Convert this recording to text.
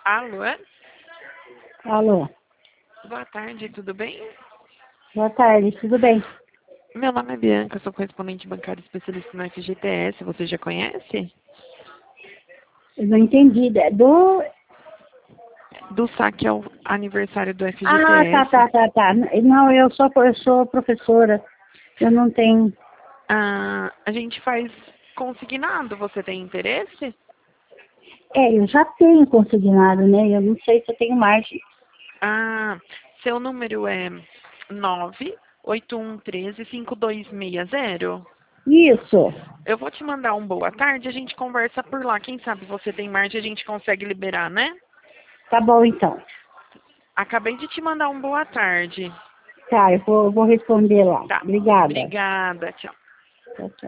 Alô? Alô, Boa tarde, tudo bem? boa tarde, tudo bem? Meu nome é Bianca, sou correspondente bancário especialista no FGTS, você já conhece? Eu não entendi. Do saque ao aniversário do Ah, FGTS. tá. Não, eu sou professora. Eu não tenho. A gente faz consignado, você tem interesse? Eu já tenho consignado, né? Eu não sei se eu tenho margem. Seu número é 981135260. Isso. Eu vou te mandar um boa tarde, a gente conversa por lá. Quem sabe você tem margem, a gente consegue liberar, né? Tá bom, então. Acabei de te mandar um boa tarde. Tá, eu vou responder lá. Tá. Obrigada. Obrigada. Tchau. Tchau, tchau.